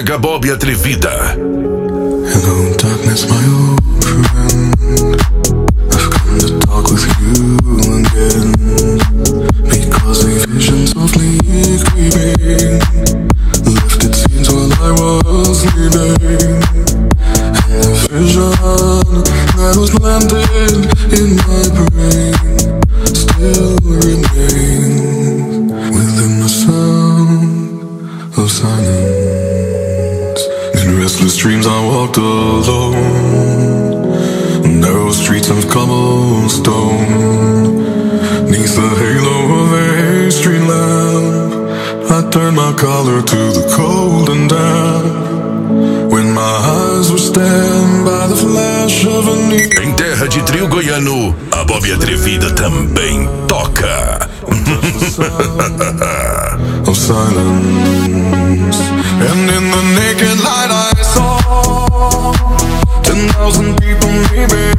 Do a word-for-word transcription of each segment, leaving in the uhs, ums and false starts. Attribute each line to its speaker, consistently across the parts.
Speaker 1: Mega Bob Atrevida.
Speaker 2: Hello darkness, my old friend. I've come to talk with you again, because a vision softly creeping left its scenes while I was sleeping. And a vision that was planted in my brain still remains within the sound of silence. In restless dreams I walked alone, narrow streets of cobblestone, neath the halo of a street lamp. I turned my collar to the cold and damp, when my eyes were stabbed by the flash of a neon.
Speaker 1: Em terra de trio goiano, a Bob Atrevida também toca.
Speaker 2: Of silence, and in the naked light I saw ten thousand people maybe,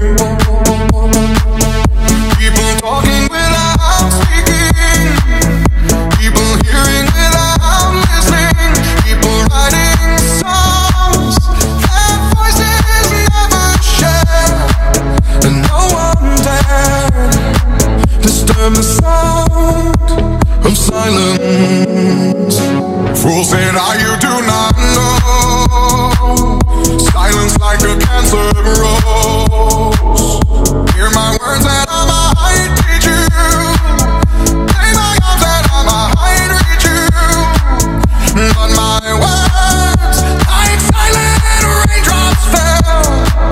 Speaker 2: people talking without speaking, people hearing without listening, people writing songs that voices never share, and no one dared disturb the sound of silence. Fool said I, you do not know, silence like a cancer grows. Hear my words that I might teach you, play my arms that I might reach you, but my words like silent raindrops fell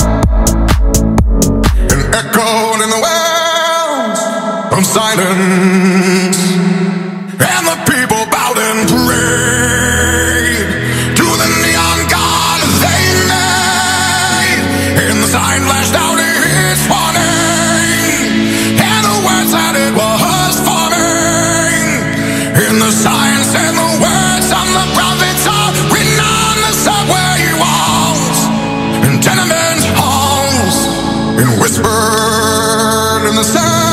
Speaker 2: and echoed in the wells of silence. And the people bowed and prayed to the neon god they made, and the sign flashed out its warning, and the words that it was forming, and the sign said the words of the prophets are written on the subway walls and tenement halls, and whispered in the sound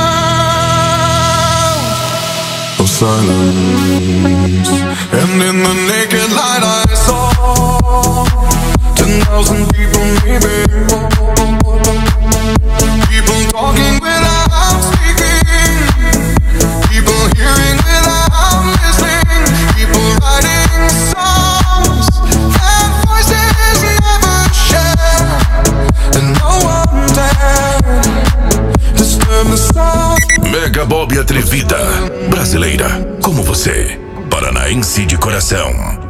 Speaker 2: of silence. And in the naked light I saw ten thousand people maybe, people talking without speaking, people hearing without listening, people writing songs that voices never share, and no one dared disturb the sound.
Speaker 1: Mega Bob Atrevida, brasileira como você, paranaense de coração.